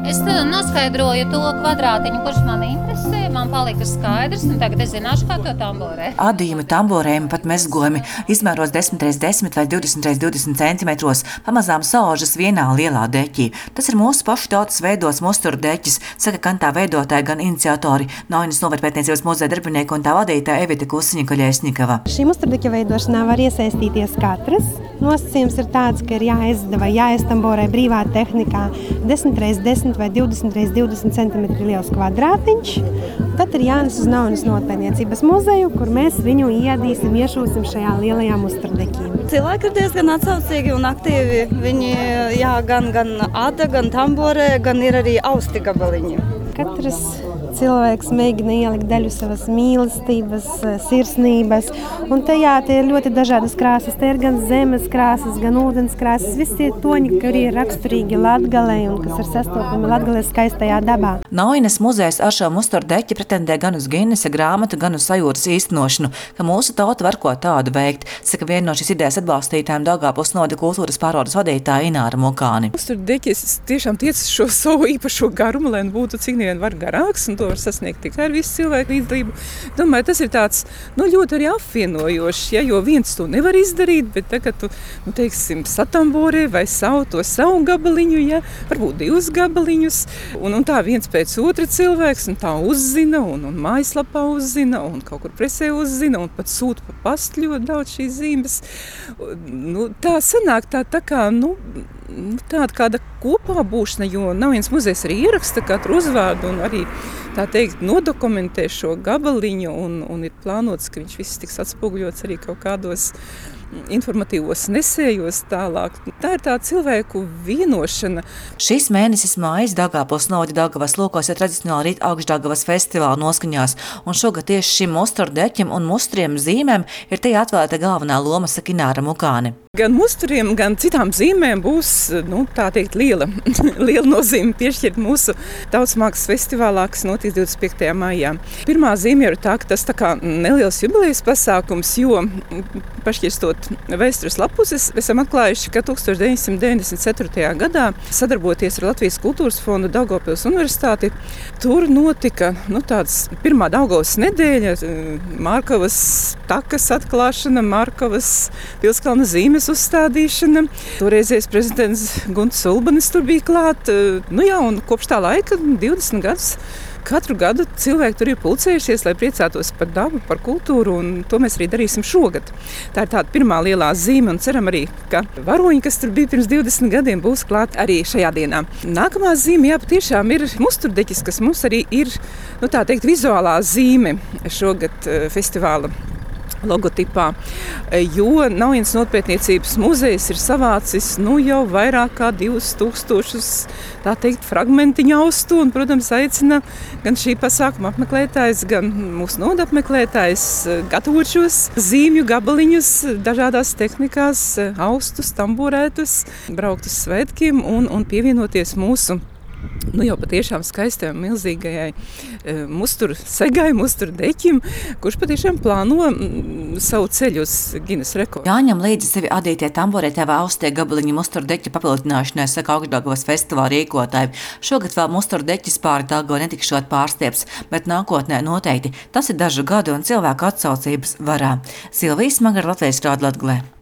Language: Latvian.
Es noskaidroju to kvadrātiņu, kurš man interesē, man palika skaidrs, un tagad es zināšu, kā to tamborē. Adījumi, tamborējumi, pat mezgojumi izmēros 10x10 vai 20x20 centimetros, pamazām saužas vienā lielā deķī. Tas ir mūsu pašu tautas veidots musturu deķis, saka gan tā veidotāja, gan iniciatori Naujinas novadpētniecības muzeja darbinieki un tā vadītāja Evita Kusiņa-Koļēsņikava. Šī musturdeķa veidošanā var iesaistīties katrs. Nosacījums ir tāds, ka ir jāizdada vai jāiztamborē brīvā tehnikā 10x10 vai 20x20 cm liels kvadrātiņš. Tad ir jānes uz Naujinas novadpētniecības muzeju, kur mēs viņu iedīsim, iešūsim šajā lielajā musturdeķī. Cilvēki ir diezgan atsaucīgi un aktīvi. Viņi gan ada, gan tamborē, gan ir arī austi gabaliņi. Katrs cilvēks mēģina ielikt daļu savas mīlestības, sirsnības. Un te ir ļoti dažādas krāsas. Te ir gan zemes krāsas, gan ūdens krāsas. Visi tie toņi, kuri ir raksturīgi Latgalei un kas ir sastopami Latgales skaistajā dabā. Naujinas muzejs ar šo musturdeķi pretendē gan uz Ginesa grāmatu, gan uz sajūtas īstenošanu, ka mūsu tauta var ko tādu veikt, saka viena no šīs idejas atbalstītājiem Daugavpils novada kultūras pārvaldes vadītāja Ināra Mukāni. Musturdeķis tiešām tiecas šo savu īpašo garumu, lai būtu cik vien var garāks, un to var sasniegt tikai ar visu cilvēku līdzdalību. Domāju, tas ir tāds ļoti arī apvienojošs, jo viens to nevar izdarīt, bet tagad tu, teiksim, satamborē vai savu gabaliņu, varbūt divus gabaliņus, un tā viens pēc otra cilvēks, un tā uzzina, un mājaslapā uzzina, un kaut kur presē uzzina, un pat sūta pa pastu ļoti daudz šīs zīmes. Tā sanāk tā kā, tāda kāda kopā būšana, jo Naujinas muzejs arī ieraksta katru uzvārdu un arī, tā teikt, nodokumentē šo gabaliņu un ir plānots, ka viņš viss tiks atspoguļots arī kaut kādos informatīvos nesējos tālāk. Tā ir tā cilvēku vienošana. Šis mēnesis mājas Daugavpils novada Daugavas lokos ir tradicionāli rīt Augšdaugavas festivāla noskaņās, un šogad tieši šim musturdeķim un mustriem zīmēm ir tajā atvēlēta galvenā loma, saka Ināra Mukāni. Gan musturiem, gan citām zīmēm būs, tā teikt, liela nozīme piešķirt mūsu tautas mākslas festivālā, kas notiks 25. maijā. Pirmā zīme ir tā, ka tas tā kā neliels jubilejas pasākums, jo pašķirstot vēstures lapuses, esam atklājuši, ka 1994. gadā, sadarboties ar Latvijas kultūras fondu Daugavpils universitāti, tur notika tāds pirmā Daugavas nedēļa, Markavas takas atklāšana, Markavas Pilskalna zīmes uzstādīšana. Toreizējais prezidents Gunts Ulbanis tur bija klāt. Un kopš tā laika, 20 gadus, katru gadu cilvēki tur ir pulcējušies, lai priecātos par dabu, par kultūru, un to mēs arī darīsim šogad. Tā ir tāda pirmā lielā zīme, un ceram arī, ka varoņi, kas tur bija pirms 20 gadiem, būs klāt arī šajā dienā. Nākamā zīme, patiešām ir musturdeķis, kas mums arī ir, tā teikt, vizuālā zīme šogad festivāla logotipā, jo Naujinas novadpētniecības muzejs ir savācis jau vairāk kā 2000, tā teikt, fragmentiņu austu, un, protams, aicina gan šī pasākuma apmeklētājs, gan mūsu novada apmeklētājs gatavot šos zīmju gabaliņus dažādās tehnikās, austus, tamborētus, braukt uz svētkiem un pievienoties mūsu jau patiešām skaistajai, milzīgajai musturu segai, musturu deķim, kurš patiešām plāno savu ceļu uz Ginesu rekordu. Jāņem līdzi sevi adītie tamborētie vai austie gabaliņi musturu deķa papildināšanai, saka Augšdaugavas festivāla rīkotāji. Šogad vēl musturu deķis pāri Daugavai netikšot pārstieps, bet nākotnē noteikti tas ir dažu gadu un cilvēku atsaucības varā. Silvija Smagara, Latvijas Rādio Latgalē.